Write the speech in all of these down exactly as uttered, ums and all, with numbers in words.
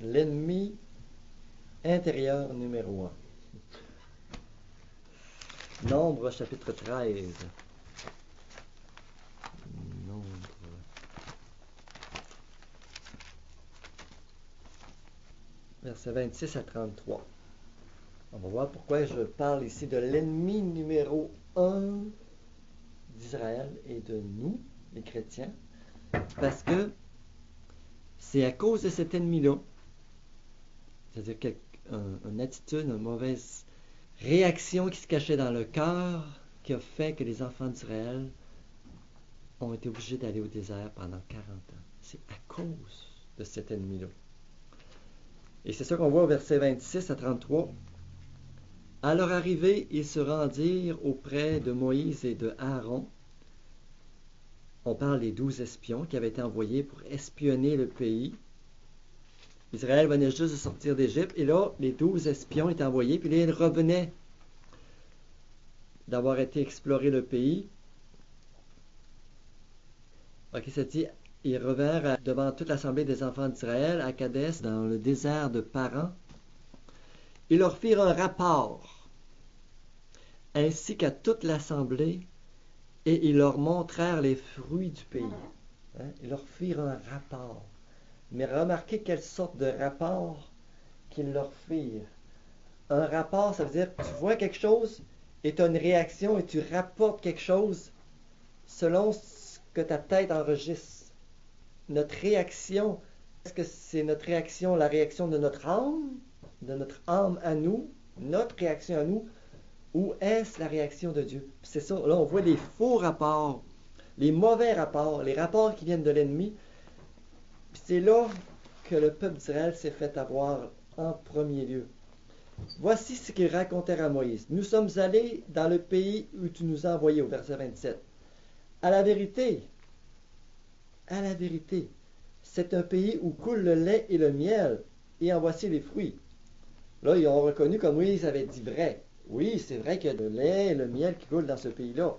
L'ennemi intérieur numéro un. Nombre chapitre treize. Nombre. Versets vingt-six à trente-trois. On va voir pourquoi je parle ici de l'ennemi numéro un d'Israël et de nous, les chrétiens. Parce que c'est à cause de cet ennemi-là, c'est-à-dire quelque, un, une attitude, une mauvaise réaction qui se cachait dans le cœur, qui a fait que les enfants d'Israël ont été obligés d'aller au désert pendant quarante ans. C'est à cause de cet ennemi-là. Et c'est ça qu'on voit au verset vingt-six à trente-trois. À leur arrivée, ils se rendirent auprès de Moïse et de Aaron. On parle des douze espions qui avaient été envoyés pour espionner le pays. Israël venait juste de sortir d'Égypte, et là, les douze espions étaient envoyés, puis là, ils revenaient d'avoir été explorer le pays. Ok, ça dit, ils revinrent devant toute l'assemblée des enfants d'Israël à Kadès, dans le désert de Paran. Ils leur firent un rapport, ainsi qu'à toute l'assemblée, et ils leur montrèrent les fruits du pays. Hein? Ils leur firent un rapport. Mais remarquez quelle sorte de rapport qu'ils leur firent. Un rapport, ça veut dire que tu vois quelque chose et tu as une réaction et tu rapportes quelque chose selon ce que ta tête enregistre. Notre réaction, est-ce que c'est notre réaction, la réaction de notre âme, de notre âme à nous, notre réaction à nous, ou est-ce la réaction de Dieu? C'est ça, là on voit les faux rapports, les mauvais rapports, les rapports qui viennent de l'ennemi. Puis c'est là que le peuple d'Israël s'est fait avoir en premier lieu. Voici ce qu'ils racontèrent à Moïse. Nous sommes allés dans le pays où tu nous as envoyés, au verset vingt-sept. À la vérité, à la vérité, c'est un pays où coule le lait et le miel, et en voici les fruits. Là, ils ont reconnu que Moïse avait dit vrai. Oui, c'est vrai qu'il y a le lait et le miel qui coulent dans ce pays-là.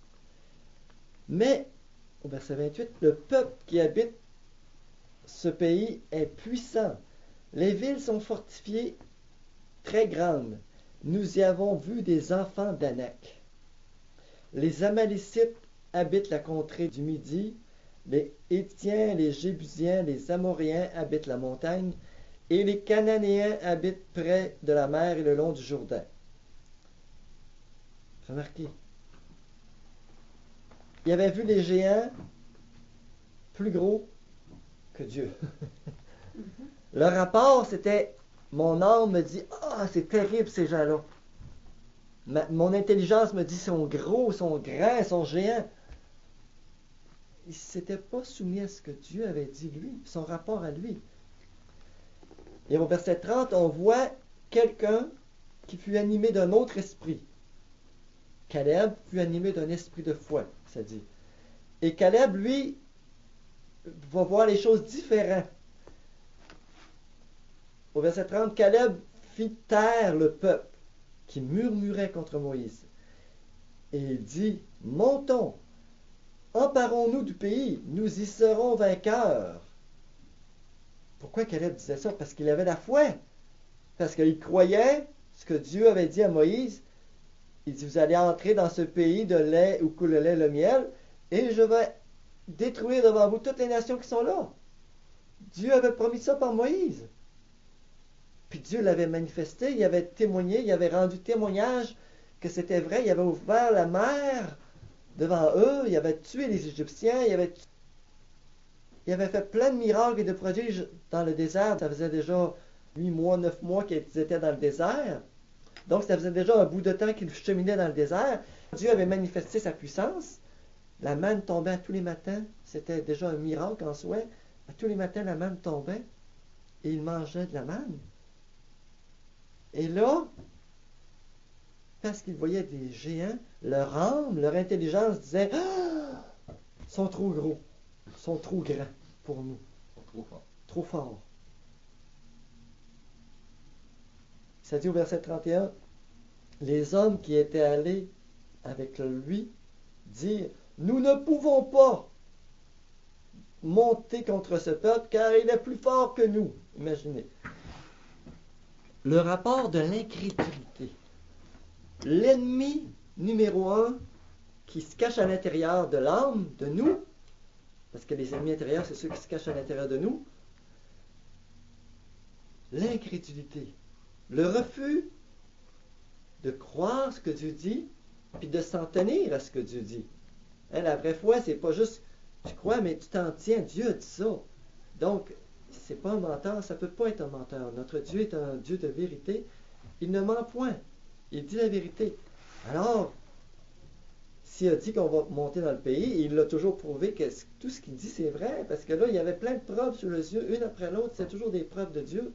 Mais, au verset vingt-huit, le peuple qui habite ce pays est puissant. Les villes sont fortifiées, très grandes. Nous y avons vu des enfants d'Anak. Les Amalécites habitent la contrée du Midi. Les Hétiens, les Jébusiens, les Amoréens habitent la montagne. Et les Cananéens habitent près de la mer et le long du Jourdain. Remarquez. Il avait vu les géants plus gros que Dieu. Le rapport, c'était, mon âme me dit, ah, c'est terrible ces gens-là. Ma, mon intelligence me dit, ils sont gros, ils sont grands, ils sont géants. Il ne s'était pas soumis à ce que Dieu avait dit lui, son rapport à lui. Et au verset trente, on voit quelqu'un qui fut animé d'un autre esprit. Caleb fut animé d'un esprit de foi, ça dit. Et Caleb, lui, va voir les choses différentes. Au verset trente, Caleb fit taire le peuple qui murmurait contre Moïse. Et il dit, montons, emparons-nous du pays, nous y serons vainqueurs. Pourquoi Caleb disait ça? Parce qu'il avait la foi. Parce qu'il croyait ce que Dieu avait dit à Moïse. Il dit, vous allez entrer dans ce pays de lait où coule le lait et le miel, et je vais détruire devant vous toutes les nations qui sont là. Dieu avait promis ça par Moïse. Puis Dieu l'avait manifesté, il avait témoigné, il avait rendu témoignage que c'était vrai, il avait ouvert la mer devant eux, il avait tué les Égyptiens, il avait, il avait fait plein de miracles et de prodiges dans le désert. Ça faisait déjà huit mois, neuf mois qu'ils étaient dans le désert. Donc ça faisait déjà un bout de temps qu'ils cheminaient dans le désert. Dieu avait manifesté sa puissance. La manne tombait à tous les matins. C'était déjà un miracle en soi. À tous les matins, la manne tombait et ils mangeaient de la manne. Et là, parce qu'ils voyaient des géants, leur âme, leur intelligence disait ah, ils sont trop gros, ils sont trop grands pour nous. Trop fort. Trop forts. Ça dit au verset trente et un, les hommes qui étaient allés avec lui dirent, nous ne pouvons pas monter contre ce peuple car il est plus fort que nous. Imaginez. Le rapport de l'incrédulité. L'ennemi numéro un qui se cache à l'intérieur de l'âme, de nous, parce que les ennemis intérieurs, c'est ceux qui se cachent à l'intérieur de nous, l'incrédulité, le refus de croire ce que Dieu dit, puis de s'en tenir à ce que Dieu dit. Hein, la vraie foi, c'est pas juste tu crois, mais tu t'en tiens, Dieu a dit ça. Donc, c'est pas un menteur, ça peut pas être un menteur. Notre Dieu est un Dieu de vérité. Il ne ment point. Il dit la vérité. Alors, s'il a dit qu'on va monter dans le pays, il a toujours prouvé que tout ce qu'il dit, c'est vrai, parce que là, il y avait plein de preuves sur les yeux, une après l'autre, c'est toujours des preuves de Dieu.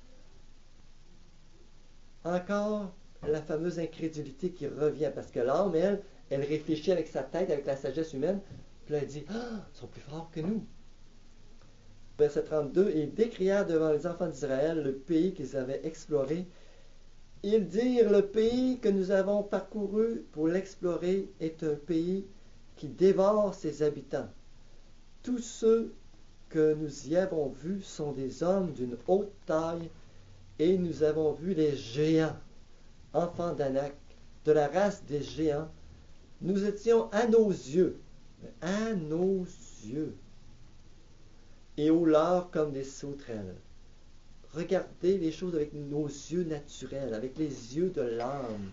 Encore la fameuse incrédulité qui revient, parce que l'âme, elle, elle réfléchit avec sa tête, avec la sagesse humaine, puis elle dit, ah, ils sont plus forts que nous. Verset trente-deux, ils décrièrent devant les enfants d'Israël le pays qu'ils avaient exploré. Ils dirent, le pays que nous avons parcouru pour l'explorer est un pays qui dévore ses habitants. Tous ceux que nous y avons vus sont des hommes d'une haute taille, et nous avons vu les géants, enfants d'Anak, de la race des géants. Nous étions à nos yeux, à nos yeux, et au lard comme des sauterelles. Regardez les choses avec nos yeux naturels, avec les yeux de l'âme.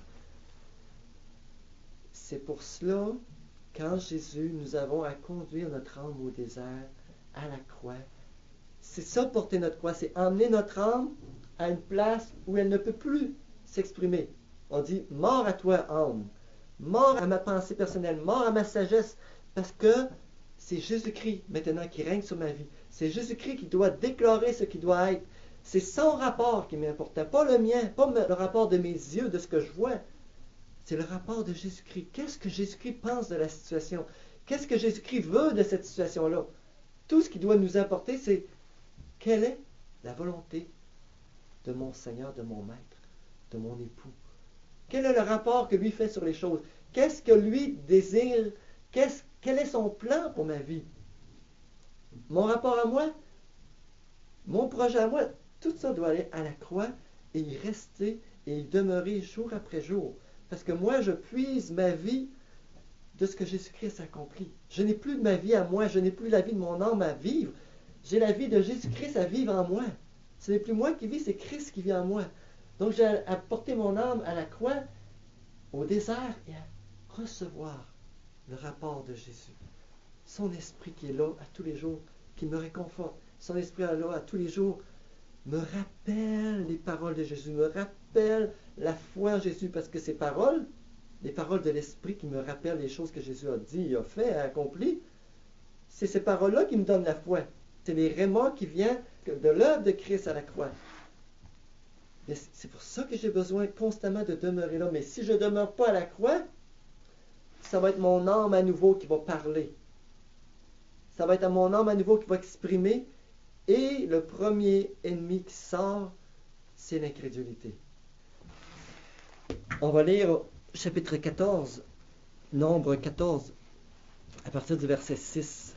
C'est pour cela qu'en Jésus, nous avons à conduire notre âme au désert, à la croix. C'est ça porter notre croix, c'est emmener notre âme à une place où elle ne peut plus s'exprimer. On dit, mort à toi, âme, mort à ma pensée personnelle, mort à ma sagesse, parce que c'est Jésus-Christ maintenant qui règne sur ma vie. C'est Jésus-Christ qui doit déclarer ce qui doit être. C'est son rapport qui m'est important, pas le mien, pas le rapport de mes yeux, de ce que je vois. C'est le rapport de Jésus-Christ. Qu'est-ce que Jésus-Christ pense de la situation? Qu'est-ce que Jésus-Christ veut de cette situation-là? Tout ce qui doit nous apporter, c'est quelle est la volonté de mon Seigneur, de mon Maître, de mon époux? Quel est le rapport que lui fait sur les choses? Qu'est-ce que lui désire? Qu'est-ce, quel est son plan pour ma vie? Mon rapport à moi? Mon projet à moi? Tout ça doit aller à la croix et y rester et y demeurer jour après jour. Parce que moi, je puise ma vie de ce que Jésus-Christ accomplit. Je n'ai plus de ma vie à moi, je n'ai plus la vie de mon âme à vivre. J'ai la vie de Jésus-Christ à vivre en moi. Ce n'est plus moi qui vis, c'est Christ qui vit en moi. Donc j'ai à porter mon âme à la croix, au désert, et à recevoir le rapport de Jésus. Son esprit qui est là à tous les jours, qui me réconforte. Son esprit est là à tous les jours, me rappelle les paroles de Jésus, me rappelle la foi en Jésus, parce que ces paroles, les paroles de l'esprit qui me rappellent les choses que Jésus a dit, a fait, a accompli, c'est ces paroles-là qui me donnent la foi. C'est les rémons qui viennent de l'œuvre de Christ à la croix. Mais c'est pour ça que j'ai besoin constamment de demeurer là. Mais si je ne demeure pas à la croix, ça va être mon âme à nouveau qui va parler. Ça va être à mon âme à nouveau qui va exprimer. Et le premier ennemi qui sort, c'est l'incrédulité. On va lire chapitre quatorze, Nombre quatorze, à partir du verset six.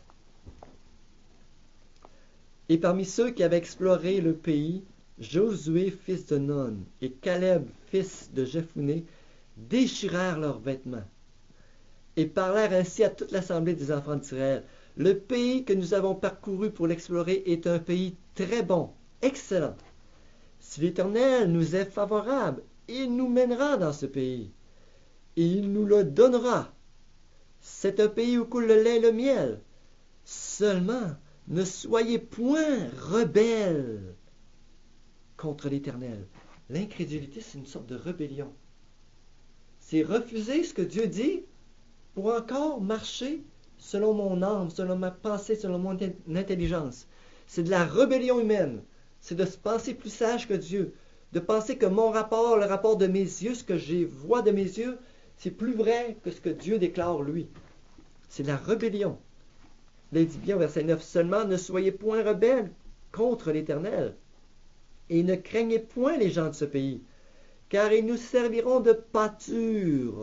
Et parmi ceux qui avaient exploré le pays, Josué, fils de Nun, et Caleb, fils de Jephouné, déchirèrent leurs vêtements et parlèrent ainsi à toute l'assemblée des enfants d'Israël. Le pays que nous avons parcouru pour l'explorer est un pays très bon, excellent. Si l'Éternel nous est favorable, il nous mènera dans ce pays, et il nous le donnera. C'est un pays où coule le lait et le miel. Seulement, ne soyez point rebelles contre l'Éternel. L'incrédulité, c'est une sorte de rébellion. C'est refuser ce que Dieu dit pour encore marcher selon mon âme, selon ma pensée, selon mon intelligence. C'est de la rébellion humaine. C'est de se penser plus sage que Dieu. De penser que mon rapport, le rapport de mes yeux, ce que je vois de mes yeux, c'est plus vrai que ce que Dieu déclare lui. C'est de la rébellion. Là, il dit bien au verset neuf, « Seulement ne soyez point rebelles contre l'Éternel, et ne craignez point les gens de ce pays, car ils nous serviront de pâture. »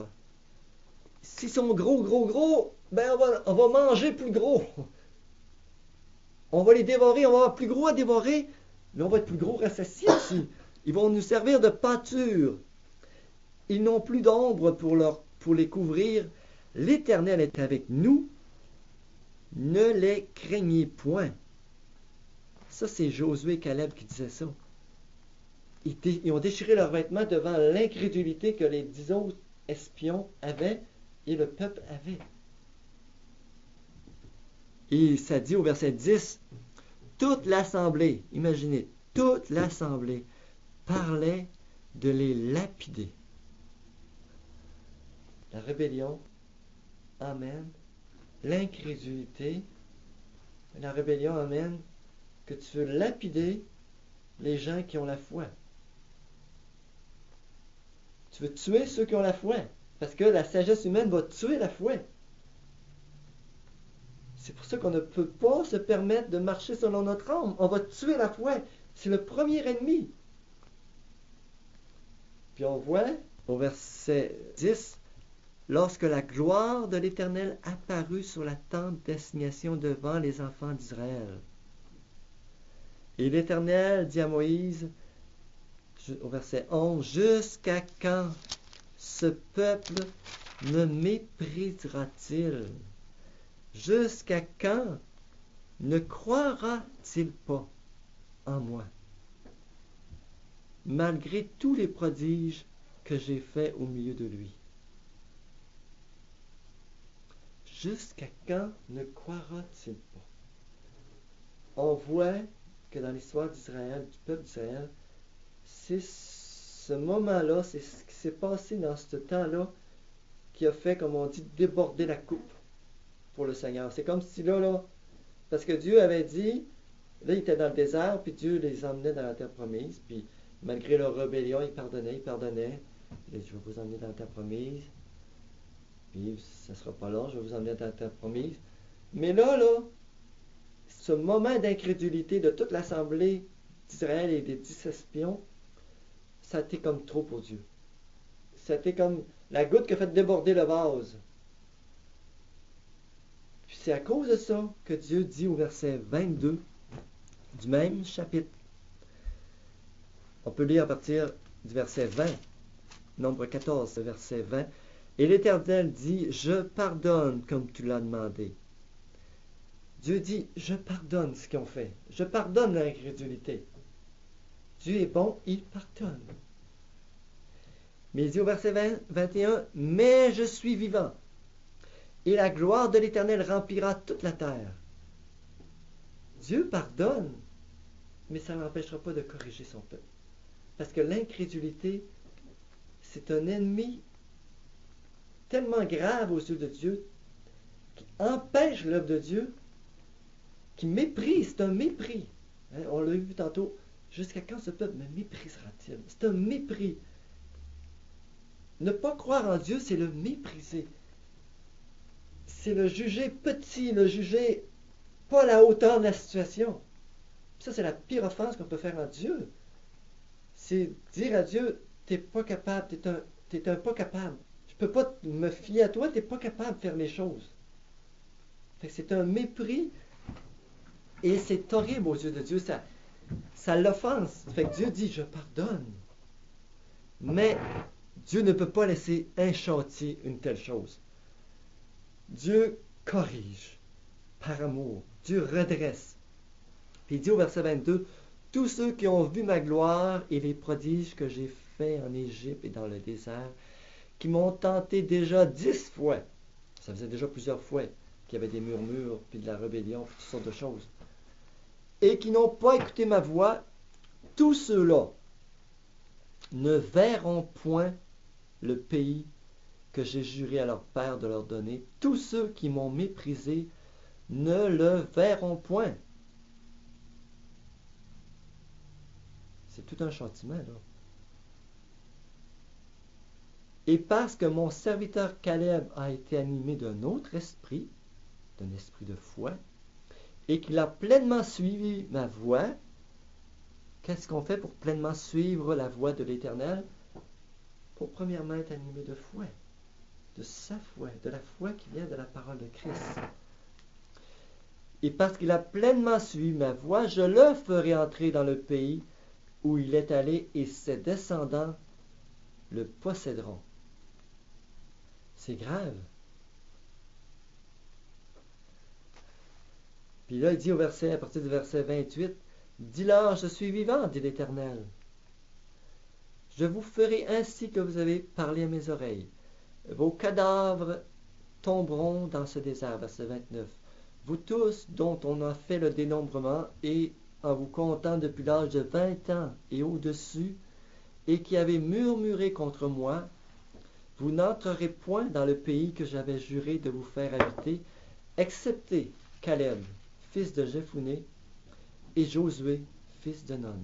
S'ils sont gros, gros, gros, ben on va, on va manger plus gros. On va les dévorer, on va avoir plus gros à dévorer. Mais on va être plus gros rassasiés aussi. Ils vont nous servir de pâture. Ils n'ont plus d'ombre pour, leur, pour les couvrir. L'Éternel est avec nous. Ne les craignez point. Ça, c'est Josué et Caleb qui disaient ça. Ils, dé, ils ont déchiré leurs vêtements devant l'incrédulité que les dix autres espions avaient et le peuple avait. Et ça dit au verset dix, toute l'assemblée, imaginez, toute l'assemblée parlait de les lapider. La rébellion amène l'incrédulité. La rébellion amène que tu veux lapider les gens qui ont la foi. Tu veux tuer ceux qui ont la foi. Parce que la sagesse humaine va tuer la foi. C'est pour ça qu'on ne peut pas se permettre de marcher selon notre âme. On va tuer la foi. C'est le premier ennemi. Puis on voit au verset dix, lorsque la gloire de l'Éternel apparut sur la tente d'assignation devant les enfants d'Israël. Et l'Éternel dit à Moïse, au verset onze, jusqu'à quand ce peuple me méprisera-t-il? Jusqu'à quand ne croira-t-il pas en moi, malgré tous les prodiges que j'ai faits au milieu de lui? Jusqu'à quand ne croira-t-il pas? On voit que dans l'histoire d'Israël, du peuple d'Israël, c'est ce moment-là, c'est ce qui s'est passé dans ce temps-là qui a fait, comme on dit, déborder la coupe pour le Seigneur. C'est comme si là, là, parce que Dieu avait dit, là, ils étaient dans le désert, puis Dieu les emmenait dans la terre promise, puis malgré leur rébellion, il pardonnait, il pardonnait. Il dit, je vais vous emmener dans la terre promise, puis ça ne sera pas long, je vais vous emmener dans la terre promise. Mais là, là, ce moment d'incrédulité de toute l'assemblée d'Israël et des dix espions, ça a été comme trop pour Dieu. Ça a été comme la goutte qui a fait déborder le vase. Puis c'est à cause de ça que Dieu dit au verset vingt-deux du même chapitre. On peut lire à partir du verset vingt, Nombre quatorze, verset vingt. Et l'Éternel dit, je pardonne comme tu l'as demandé. Dieu dit, je pardonne ce qu'ils ont fait. Je pardonne l'incrédulité. Dieu est bon, il pardonne. Mais il dit au verset vingt, vingt et un, mais je suis vivant, et la gloire de l'Éternel remplira toute la terre. Dieu pardonne, mais ça ne l'empêchera pas de corriger son peuple. Parce que l'incrédulité, c'est un ennemi tellement grave aux yeux de Dieu, qui empêche l'œuvre de Dieu, qui méprise, c'est un mépris. Hein, on l'a vu tantôt, jusqu'à quand ce peuple me méprisera-t-il? C'est un mépris. Ne pas croire en Dieu, c'est le mépriser. C'est le juger petit, le juger pas à la hauteur de la situation. Ça, c'est la pire offense qu'on peut faire à Dieu. C'est dire à Dieu, t'es pas capable, t'es un, t'es un pas capable. Je peux pas me fier à toi, t'es pas capable de faire les choses. Fait que c'est un mépris et c'est horrible aux yeux de Dieu. Ça, ça l'offense. Fait que Dieu dit, je pardonne. Mais Dieu ne peut pas laisser inchantier une telle chose. Dieu corrige par amour. Dieu redresse. Puis il dit au verset vingt-deux, tous ceux qui ont vu ma gloire et les prodiges que j'ai faits en Égypte et dans le désert, qui m'ont tenté déjà dix fois, ça faisait déjà plusieurs fois qu'il y avait des murmures, puis de la rébellion, puis toutes sortes de choses, et qui n'ont pas écouté ma voix, tous ceux-là ne verront point le pays que j'ai juré à leur père de leur donner. Tous ceux qui m'ont méprisé ne le verront point. C'est tout un châtiment, là. Et parce que mon serviteur Caleb a été animé d'un autre esprit, d'un esprit de foi, et qu'il a pleinement suivi ma voie, qu'est-ce qu'on fait pour pleinement suivre la voie de l'Éternel? Pour premièrement être animé de foi, de sa foi, de la foi qui vient de la parole de Christ. Et parce qu'il a pleinement suivi ma voie, je le ferai entrer dans le pays où il est allé, et ses descendants le posséderont. C'est grave. Puis là, il dit au verset, à partir du verset vingt-huit, « Dis-leur, je suis vivant, dit l'Éternel. Je vous ferai ainsi que vous avez parlé à mes oreilles. Vos cadavres tomberont dans ce désert. » Verset vingt-neuf. « Vous tous dont on a fait le dénombrement, et en vous comptant depuis l'âge de vingt ans et au-dessus, et qui avez murmuré contre moi, vous n'entrerez point dans le pays que j'avais juré de vous faire habiter, excepté Caleb, fils de Jephuné, et Josué, fils de Nun.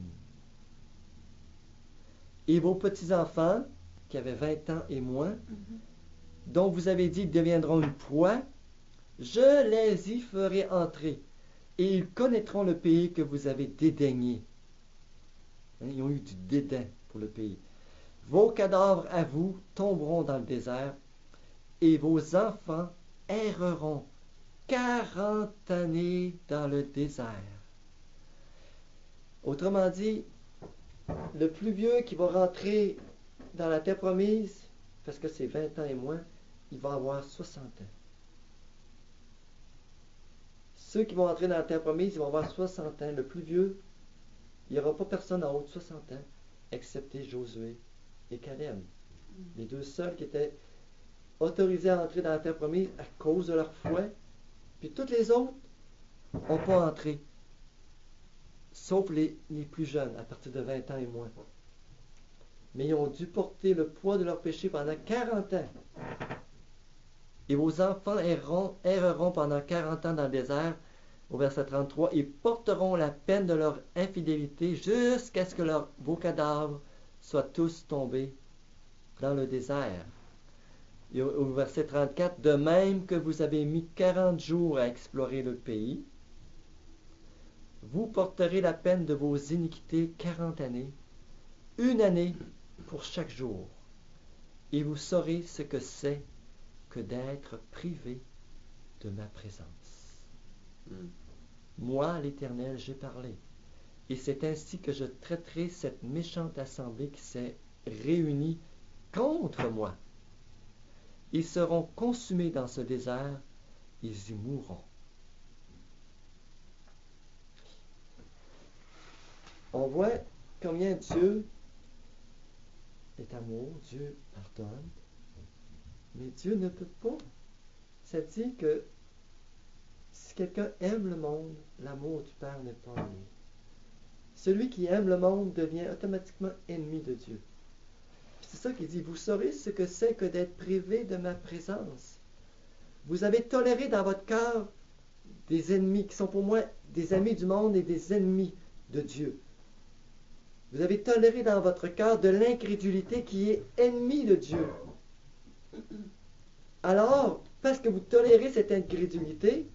Et vos petits-enfants, qui avaient vingt ans et moins, mm-hmm. dont vous avez dit qu'ils deviendront une proie, je les y ferai entrer, et ils connaîtront le pays que vous avez dédaigné. Hein, ils ont eu du dédain pour le pays. Vos cadavres à vous tomberont dans le désert, et vos enfants erreront quarante années dans le désert. Autrement dit, le plus vieux qui va rentrer dans la terre promise, parce que c'est vingt ans et moins, il va avoir soixante ans. Ceux qui vont entrer dans la terre promise, ils vont avoir soixante ans. Le plus vieux, il n'y aura pas personne en haut de soixante ans, excepté Josué et Caleb. Les deux seuls qui étaient autorisés à entrer dans la terre promise à cause de leur foi. Puis toutes les autres n'ont pas entré, sauf les, les plus jeunes, à partir de vingt ans et moins. Mais ils ont dû porter le poids de leur péché pendant quarante ans. Et vos enfants erreront, erreront pendant quarante ans dans le désert, au verset trente-trois, et porteront la peine de leur infidélité jusqu'à ce que leur, vos cadavres soient tous tombés dans le désert. Et au, au verset trente-quatre, de même que vous avez mis quarante jours à explorer le pays, vous porterez la peine de vos iniquités quarante années, une année pour chaque jour, et vous saurez ce que c'est que d'être privé de ma présence. Mm. Moi, l'Éternel, j'ai parlé, et c'est ainsi que je traiterai cette méchante assemblée qui s'est réunie contre moi. Ils seront consumés dans ce désert, ils y mourront. On voit combien Dieu est amour, Dieu pardonne, mais Dieu ne peut pas. Ça dit que si quelqu'un aime le monde, l'amour du Père n'est pas en lui. Celui qui aime le monde devient automatiquement ennemi de Dieu. C'est ça qu'il dit, vous saurez ce que c'est que d'être privé de ma présence. Vous avez toléré dans votre cœur des ennemis qui sont pour moi des amis du monde et des ennemis de Dieu. Vous avez toléré dans votre cœur de l'incrédulité qui est ennemie de Dieu. Alors, parce que vous tolérez cette incrédulité,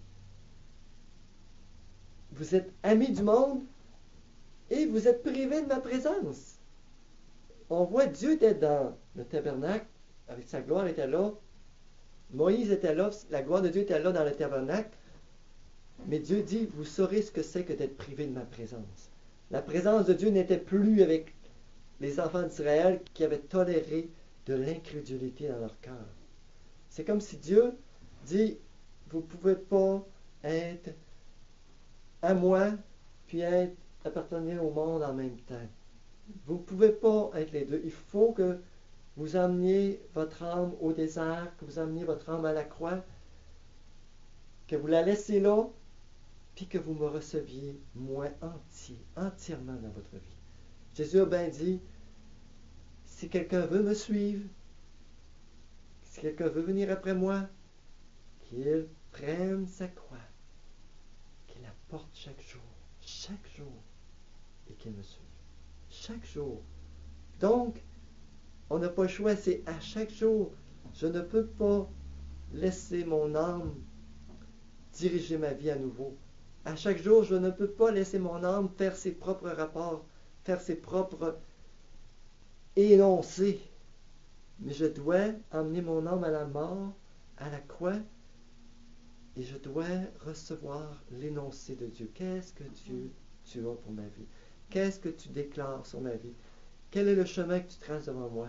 vous êtes amis du monde et vous êtes privés de ma présence. On voit Dieu était dans le tabernacle, avec sa gloire était là. Moïse était là, la gloire de Dieu était là dans le tabernacle. Mais Dieu dit, vous saurez ce que c'est que d'être privé de ma présence. La présence de Dieu n'était plus avec les enfants d'Israël qui avaient toléré de l'incrédulité dans leur cœur. C'est comme si Dieu dit, vous ne pouvez pas être à moi, puis être, appartenir au monde en même temps. Vous ne pouvez pas être les deux. Il faut que vous emmeniez votre âme au désert, que vous emmeniez votre âme à la croix, que vous la laissez là, puis que vous me receviez, moi, entier, entièrement dans votre vie. Jésus a bien dit, si quelqu'un veut me suivre, si quelqu'un veut venir après moi, qu'il prenne sa croix, qu'il la porte chaque jour, chaque jour, et qu'il me suive. Chaque jour. Donc, on n'a pas le choix, c'est à chaque jour. Je ne peux pas laisser mon âme diriger ma vie à nouveau. À chaque jour, je ne peux pas laisser mon âme faire ses propres rapports, faire ses propres énoncés. Mais je dois emmener mon âme à la mort, à la croix, et je dois recevoir l'énoncé de Dieu. Qu'est-ce que Dieu tu as pour ma vie? Qu'est-ce que tu déclares sur ma vie? Quel est le chemin que tu traces devant moi?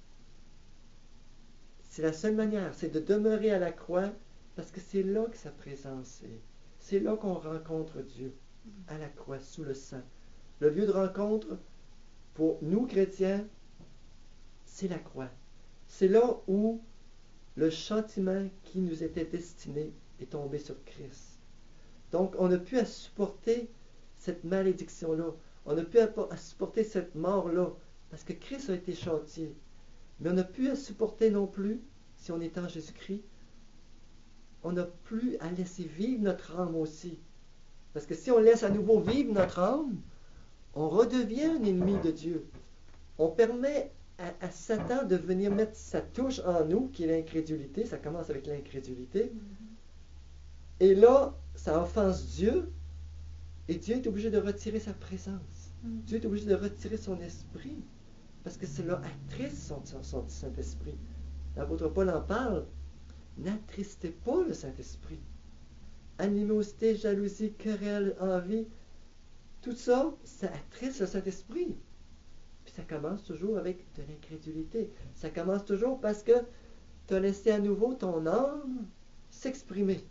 C'est la seule manière, c'est de demeurer à la croix, parce que c'est là que sa présence est. C'est là qu'on rencontre Dieu, à la croix, sous le sang. Le lieu de rencontre, pour nous chrétiens, c'est la croix. C'est là où le châtiment qui nous était destiné est tombé sur Christ. Donc, on n'a plus à supporter cette malédiction-là. On n'a plus à, à supporter cette mort-là, parce que Christ a été châtié. Mais on n'a plus à supporter non plus, si on est en Jésus-Christ, on n'a plus à laisser vivre notre âme aussi. Parce que si on laisse à nouveau vivre notre âme, on redevient un ennemi de Dieu. On permet à, à Satan de venir mettre sa touche en nous, qui est l'incrédulité. Ça commence avec l'incrédulité. Et là, ça offense Dieu. Et Dieu est obligé de retirer sa présence. Dieu est obligé de retirer son esprit. Parce que cela attriste son, son, son Saint-Esprit. L'apôtre Paul en parle. N'attristez pas le Saint-Esprit. Animosité, jalousie, querelle, envie, tout ça, ça attriste le Saint-Esprit. Puis ça commence toujours avec de l'incrédulité. Ça commence toujours parce que tu as laissé à nouveau ton âme s'exprimer.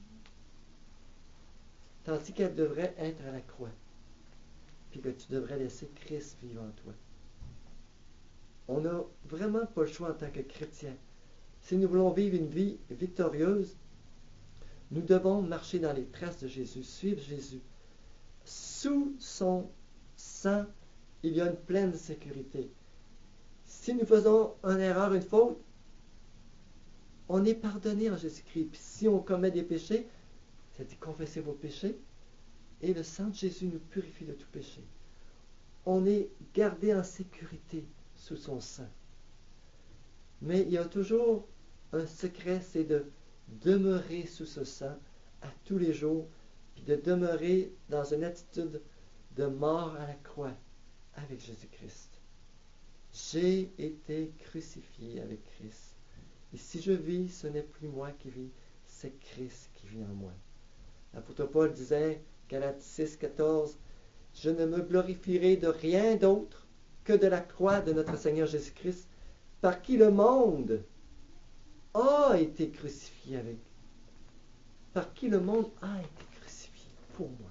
Tandis qu'elle devrait être à la croix. Puis que tu devrais laisser Christ vivre en toi. On n'a vraiment pas le choix en tant que chrétien. Si nous voulons vivre une vie victorieuse, nous devons marcher dans les traces de Jésus, suivre Jésus. Sous son sang, il y a une pleine sécurité. Si nous faisons une erreur, une faute, on est pardonné en Jésus-Christ. Puis si on commet des péchés, ça dit confessez vos péchés, et le sang de Jésus nous purifie de tout péché. On est gardé en sécurité sous son sang. Mais il y a toujours un secret, c'est de demeurer sous ce sang à tous les jours, puis de demeurer dans une attitude de mort à la croix avec Jésus-Christ. J'ai été crucifié avec Christ. Et si je vis, ce n'est plus moi qui vis, c'est Christ qui vit en moi. L'apôtre Paul disait, Galates six, quatorze, « Je ne me glorifierai de rien d'autre que de la croix de notre Seigneur Jésus-Christ, par qui le monde a été crucifié avec. Par qui le monde a été crucifié pour moi.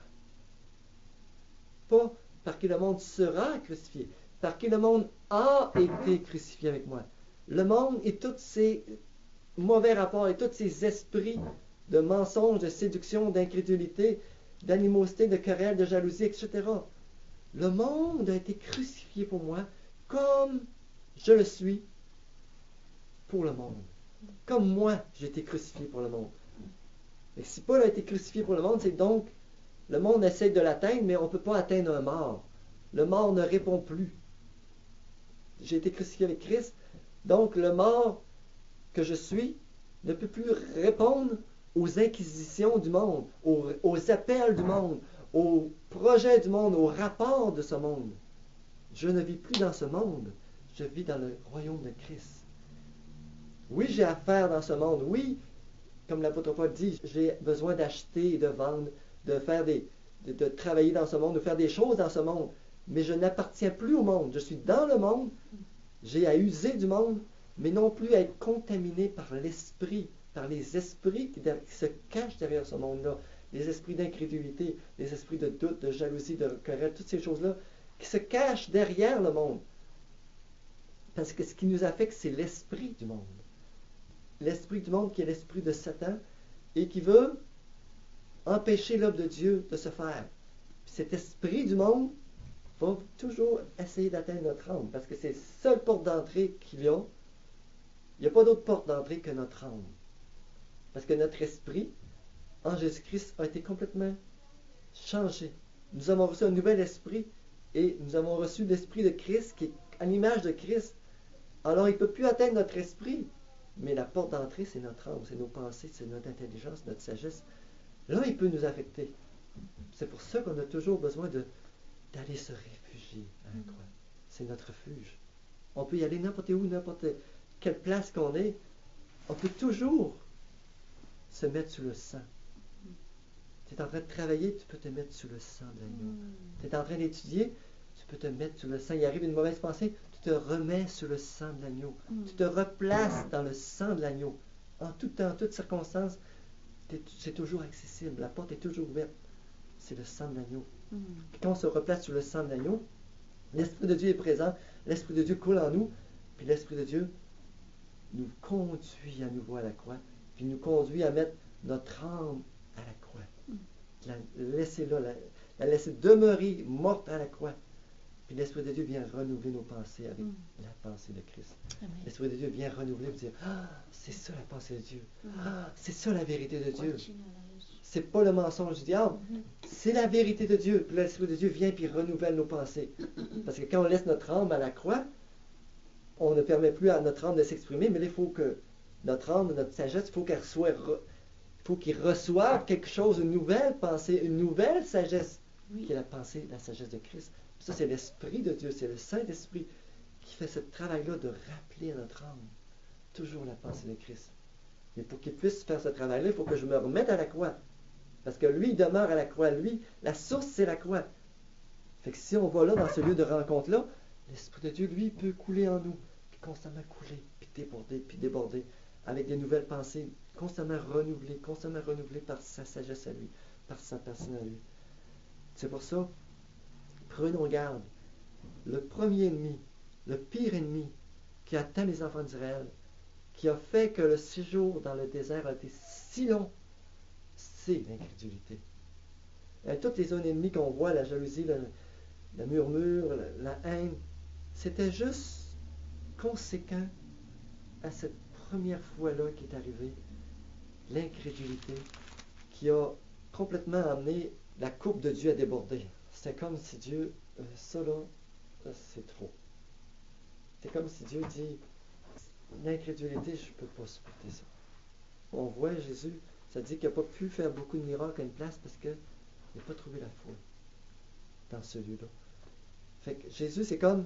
Pas par qui le monde sera crucifié, par qui le monde a été crucifié avec moi. Le monde et tous ses mauvais rapports et tous ses esprits de mensonges, de séduction, d'incrédulité, d'animosité, de querelle, de jalousie, et cetera. Le monde a été crucifié pour moi comme je le suis pour le monde. Comme moi, j'ai été crucifié pour le monde. Et si Paul a été crucifié pour le monde, c'est donc le monde essaie de l'atteindre, mais on ne peut pas atteindre un mort. Le mort ne répond plus. J'ai été crucifié avec Christ, donc le mort que je suis ne peut plus répondre aux inquisitions du monde, aux, aux appels du monde, aux projets du monde, aux rapports de ce monde. Je ne vis plus dans ce monde, je vis dans le royaume de Christ. Oui, j'ai affaire dans ce monde. Oui, comme l'apôtre Paul dit, j'ai besoin d'acheter et de vendre, de faire des, de, de travailler dans ce monde, de faire des choses dans ce monde. Mais je n'appartiens plus au monde. Je suis dans le monde. J'ai à user du monde, mais non plus à être contaminé par l'esprit, par les esprits qui, qui se cachent derrière ce monde-là. Les esprits d'incrédulité, les esprits de doute, de jalousie, de querelle, toutes ces choses-là qui se cachent derrière le monde. Parce que ce qui nous affecte, c'est l'esprit du monde. L'esprit du monde qui est l'esprit de Satan et qui veut empêcher l'œuvre de Dieu de se faire. Puis cet esprit du monde va toujours essayer d'atteindre notre âme parce que c'est la seule porte d'entrée qu'il y a. Il n'y a pas d'autre porte d'entrée que notre âme. Parce que notre esprit, en Jésus-Christ, a été complètement changé. Nous avons reçu un nouvel esprit et nous avons reçu l'esprit de Christ qui est à l'image de Christ. Alors il ne peut plus atteindre notre esprit. Mais la porte d'entrée, c'est notre âme, c'est nos pensées, c'est notre intelligence, notre sagesse. Là, il peut nous affecter. C'est pour ça qu'on a toujours besoin de, d'aller se réfugier à la croix. C'est notre refuge. On peut y aller n'importe où, n'importe quelle place qu'on est. On peut toujours se mettre sous le sang. Tu es en train de travailler, tu peux te mettre sous le sang de l'agneau. Tu es en train d'étudier, tu peux te mettre sous le sang. Il arrive une mauvaise pensée, tu te remets sous le sang de l'agneau. Mm. Tu te replaces dans le sang de l'agneau. En tout temps, en toutes circonstances, c'est toujours accessible. La porte est toujours ouverte. C'est le sang de l'agneau. Mm. Quand on se replace sous le sang de l'agneau, l'Esprit de Dieu est présent, l'Esprit de Dieu coule en nous, puis l'Esprit de Dieu nous conduit à nouveau à la croix, puis nous conduit à mettre notre âme à la croix. Mm. La laisser là, la, la laisser demeurer morte à la croix. Puis l'Esprit de Dieu vient renouveler nos pensées avec mm. la pensée de Christ. Amen. L'Esprit de Dieu vient renouveler et dire, ah, c'est ça la pensée de Dieu. Mm. Ah, c'est ça la vérité de Dieu. C'est pas le mensonge du diable, mm-hmm. c'est la vérité de Dieu. Puis l'Esprit de Dieu vient et renouvelle nos pensées. Parce que quand on laisse notre âme à la croix, on ne permet plus à notre âme de s'exprimer, mais là, il faut que notre âme, notre sagesse, il faut qu'elle soit, re... il faut qu'il reçoive quelque chose, une nouvelle pensée, une nouvelle sagesse, oui. qui est la pensée, la sagesse de Christ. Ça, c'est l'Esprit de Dieu, c'est le Saint-Esprit qui fait ce travail-là de rappeler à notre âme toujours la pensée de Christ. Et pour qu'il puisse faire ce travail-là, il faut que je me remette à la croix. Parce que lui, il demeure à la croix. Lui, la source, c'est la croix. Fait que si on va là, dans ce lieu de rencontre-là, l'Esprit de Dieu, lui, peut couler en nous, puis constamment couler, puis déborder, puis déborder, avec des nouvelles pensées, constamment renouvelées, constamment renouvelées par sa sagesse à lui, par sa personne à lui. C'est pour ça, prenons garde. Le premier ennemi, le pire ennemi qui atteint les enfants d'Israël, qui a fait que le séjour dans le désert a été si long, c'est l'incrédulité. Et toutes les zones ennemies qu'on voit, la jalousie, la, la murmure, la, la haine, c'était juste conséquent à cette première fois-là qui est arrivée, l'incrédulité, qui a complètement amené la coupe de Dieu à déborder. C'était comme si Dieu, euh, ça là, c'est trop. C'est comme si Dieu dit, l'incrédulité, je ne peux pas supporter ça. On voit Jésus, ça dit qu'il n'a pas pu faire beaucoup de miracles à une place parce qu'il n'a pas trouvé la foi dans ce lieu-là. Fait que Jésus, c'est comme,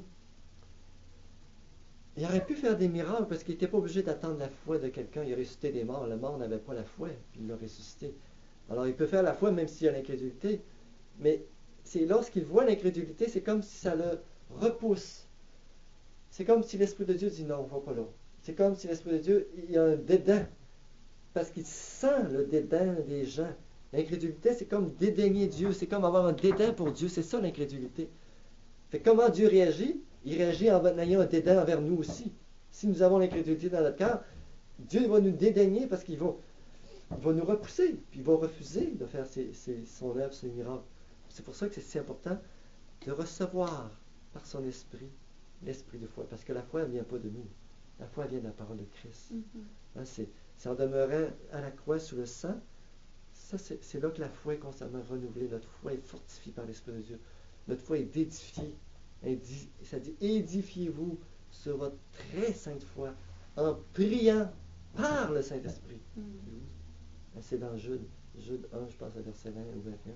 il aurait pu faire des miracles parce qu'il n'était pas obligé d'attendre la foi de quelqu'un. Il a ressuscité des morts. Le mort n'avait pas la foi, puis il l'a ressuscité. Alors, il peut faire la foi même s'il y a l'incrédulité. Mais c'est lorsqu'il voit l'incrédulité, c'est comme si ça le repousse. C'est comme si l'Esprit de Dieu dit non, on ne va pas là. C'est comme si l'Esprit de Dieu, il y a un dédain. Parce qu'il sent le dédain des gens. L'incrédulité, c'est comme dédaigner Dieu. C'est comme avoir un dédain pour Dieu. C'est ça l'incrédulité. Fait comment Dieu réagit? Il réagit en ayant un dédain envers nous aussi. Si nous avons l'incrédulité dans notre cœur, Dieu va nous dédaigner parce qu'il va, il va nous repousser. Puis il va refuser de faire ses, ses, son œuvre, ses miracles. C'est pour ça que c'est si important de recevoir par son esprit l'esprit de foi. Parce que la foi, elle ne vient pas de nous. La foi, elle vient de la parole de Christ. Mm-hmm. Hein, c'est, c'est en demeurant à la croix sous le sang, ça, c'est, c'est là que la foi est constamment renouvelée. Notre foi est fortifiée par l'Esprit de Dieu. Notre foi est édifiée. Édi, ça dit, édifiez-vous sur votre très sainte foi en priant par le Saint-Esprit. Mm-hmm. C'est dans Jude, Jude un, je pense, à verset vingt ou vingt et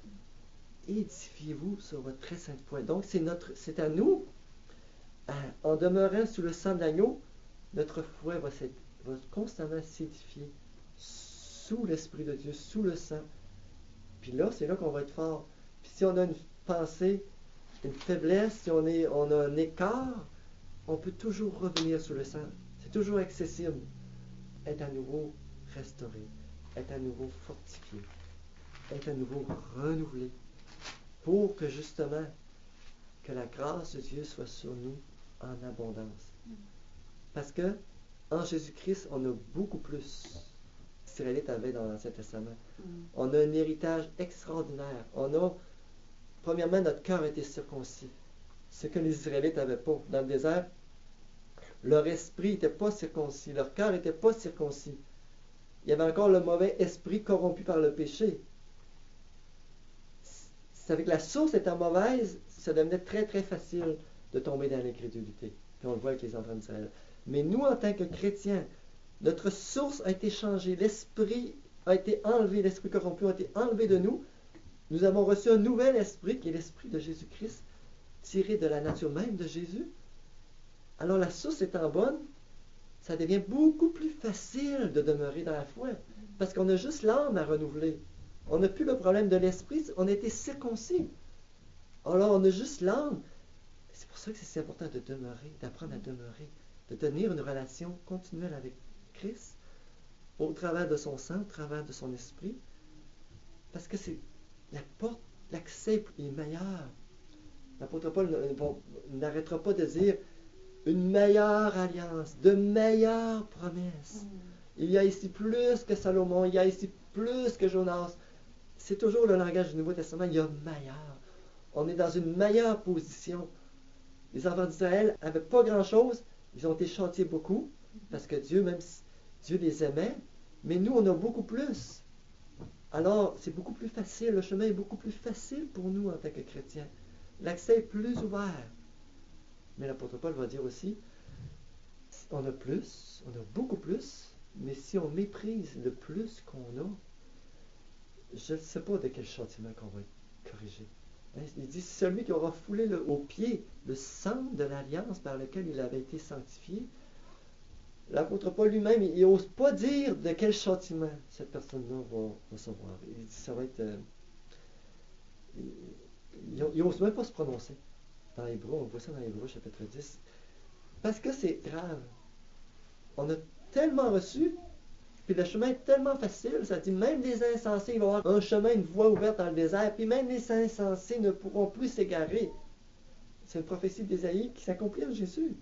un. Édifiez-vous sur votre très sainte foi. Donc, c'est, notre, c'est à nous, à, en demeurant sous le sang de l'agneau, notre foi va, va constamment s'édifier sous l'Esprit de Dieu, sous le sang. Puis là, c'est là qu'on va être fort. Puis si on a une pensée, une faiblesse, si on, est, on a un écart, on peut toujours revenir sous le sang. C'est toujours accessible. Être à nouveau restauré, être à nouveau fortifié, être à nouveau renouvelé, pour que justement, que la grâce de Dieu soit sur nous en abondance. Parce que, en Jésus-Christ, on a beaucoup plus. Les Israélites avaient dans l'Ancien Testament. Mm. On a un héritage extraordinaire. On a, premièrement, notre cœur a été circoncis. Ce que les Israélites n'avaient pas. Dans le désert, leur esprit n'était pas circoncis. Leur cœur n'était pas circoncis. Il y avait encore le mauvais esprit corrompu par le péché. C'est avec la source étant mauvaise, ça devenait très très facile de tomber dans l'incrédulité. Puis on le voit avec les enfants d'Israël. Mais nous, en tant que chrétiens, notre source a été changée. L'esprit a été enlevé, l'esprit corrompu a été enlevé de nous. Nous avons reçu un nouvel esprit, qui est l'esprit de ça devient beaucoup plus facile de demeurer dans la foi. Parce qu'on a juste l'âme à renouveler. On n'a plus le problème de l'esprit, on a été circoncis. Alors on a juste l'âme. C'est pour ça que c'est si important de demeurer, d'apprendre à demeurer, de tenir une relation continuelle avec Christ, au travers de son sang, au travers de son esprit. Parce que c'est la porte, l'accès est meilleur. L'apôtre Paul n'arrêtera pas de dire une meilleure alliance, de meilleures promesses. Il y a ici plus que Salomon, il y a ici plus que Jonas. C'est toujours le langage du Nouveau Testament, il y a meilleur. On est dans une meilleure position. Les enfants d'Israël n'avaient pas grand-chose, ils ont été châtiés beaucoup, parce que Dieu, même si Dieu les aimait, mais nous, on a beaucoup plus. Alors, c'est beaucoup plus facile, le chemin est beaucoup plus facile pour nous en tant que chrétiens. L'accès est plus ouvert. Mais l'apôtre Paul va dire aussi, on a plus, on a beaucoup plus, mais si on méprise le plus qu'on a, je ne sais pas de quel châtiment qu'on va être corrigé. Il dit, celui qui aura foulé le, au pied le sang de l'alliance par lequel il avait été sanctifié, l'apôtre Paul lui-même, il n'ose pas dire de quel châtiment cette personne-là va recevoir. Il dit, ça va être... Euh, il n'ose même pas se prononcer. Dans Hébreux, on voit ça dans Hébreux, chapitre dix. Parce que c'est grave. On a tellement reçu, puis le chemin est tellement facile, ça dit même les insensés, ils vont avoir un chemin, une voie ouverte dans le désert, puis même les insensés ne pourront plus s'égarer. C'est une prophétie d'Ésaïe qui s'accomplit en Jésus.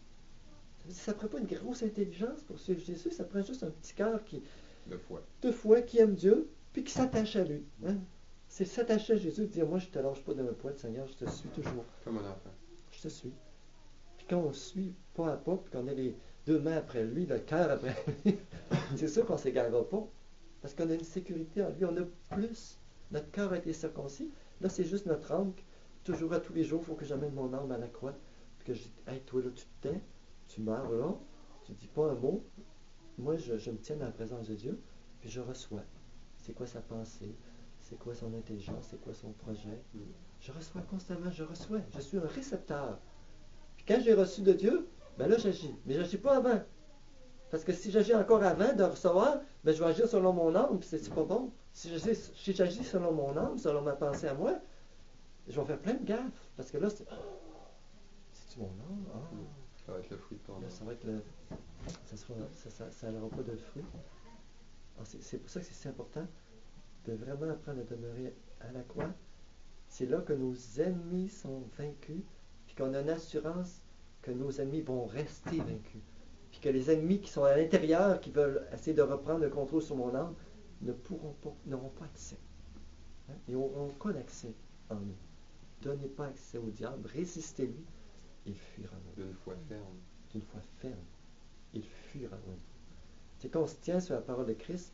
Ça ne prend pas une grosse intelligence pour suivre Jésus, ça prend juste un petit cœur qui, de foi. de foi, qui aime Dieu, puis qui s'attache à lui. Hein? C'est s'attacher à Jésus, de dire, moi je ne te lâche pas de ma pointe, Seigneur, je te suis toujours. Comme un enfant. Je te suis. Puis quand on suit pas à pas, puis qu'on a les deux mains après lui, le cœur après lui, c'est sûr qu'on ne s'égarera pas. Parce qu'on a une sécurité en lui, on a plus. Notre cœur a été circoncis. Là, c'est juste notre âme. Toujours à tous les jours, il faut que j'amène mon âme à la croix. Puis que je dis, hey, toi là, tu te tais, tu meurs là, tu ne dis pas un mot. Moi, je, je me tiens dans la présence de Dieu, puis je reçois. C'est quoi sa pensée? C'est quoi son intelligence? C'est quoi son projet? Mm. Je reçois constamment, je reçois. Je suis un récepteur. Puis quand j'ai reçu de Dieu, ben là, j'agis. Mais je n'agis pas avant. Parce que si j'agis encore avant de recevoir, ben je vais agir selon mon âme, puis c'est, c'est pas bon. Si j'agis, si j'agis selon mon âme, selon ma pensée à moi, je vais faire plein de gaffes. Parce que là, c'est... C'est-tu mon âme? Ah. Mm. Ça va être le fruit de ton âme. Ça va être le... Ça sera... Ça, ça, ça n'aura pas de fruit. Alors, c'est, c'est pour ça que c'est si important de vraiment apprendre à demeurer à la croix. C'est là que nos ennemis sont vaincus, puis qu'on a une assurance que nos ennemis vont rester vaincus. Puis que les ennemis qui sont à l'intérieur, qui veulent essayer de reprendre le contrôle sur mon âme, ne pourront pas, n'auront pas accès. Hein? Ils n'auront pas d'accès en nous. Donnez pas accès au diable, résistez-lui, il fuira en nous. D'une foi ferme. D'une foi ferme, il fuira en nous. C'est qu'on se tient sur la parole de Christ.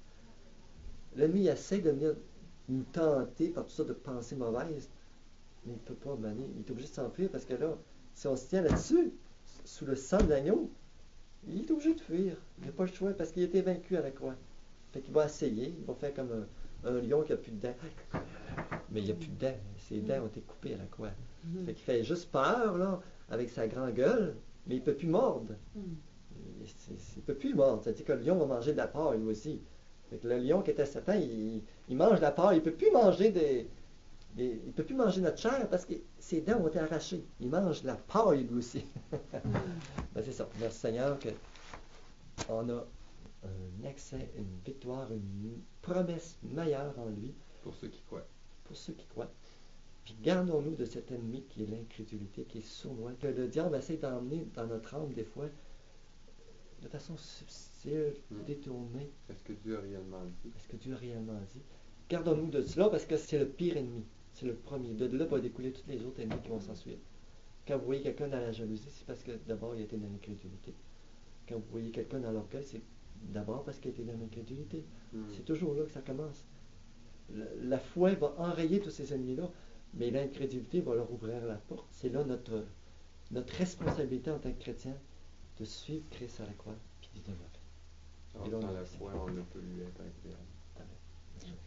L'ennemi essaie de venir nous tenter par tout ça de pensées mauvaises, mais il ne peut pas mener. Il est obligé de s'enfuir parce que là, si on se tient là-dessus, sous le sang de l'agneau, il est obligé de fuir. Il n'a pas le choix parce qu'il a été vaincu à la croix. Fait qu'il va essayer, il va faire comme un, un lion qui n'a plus de dents. Mais il n'y a plus de dents. Ses dents ont été coupées à la croix. Fait qu'il fait juste peur, là, avec sa grande gueule, mais il ne peut plus mordre. Il ne peut plus mordre. C'est-à-dire que le lion va manger de la paille, lui aussi. Fait que le lion qui était Satan, il, il mange de la paille. Il ne peut plus manger des... des il peut plus manger notre chair parce que ses dents ont été arrachées. Il mange de la paille, lui aussi. Ben, c'est ça. Merci Seigneur qu'on a un accès, une victoire, une promesse meilleure en lui. Pour ceux qui croient. Pour ceux qui croient. Puis gardons-nous de cet ennemi qui est l'incrédulité, qui est sournois, que le diable essaie d'emmener dans notre âme des fois de façon subtile, mm. détournée. Est-ce que Dieu a réellement dit? Est-ce que Dieu a réellement dit? Gardons-nous de cela parce que c'est le pire ennemi. C'est le premier. De là va découler tous les autres ennemis qui vont s'en suivre. Quand vous voyez quelqu'un dans la jalousie, c'est parce que d'abord il a été dans l'incrédulité. Quand vous voyez quelqu'un dans l'orgueil, c'est d'abord parce qu'il a été dans l'incrédulité. Mm. C'est toujours là que ça commence. La, la foi va enrayer tous ces ennemis-là, mais l'incrédulité va leur ouvrir la porte. C'est là notre, notre responsabilité en tant que chrétien de suivre Christ à la croix, puis d'y demeurer. Alors, dans la foi, on ne peut lui être agréable. Amen.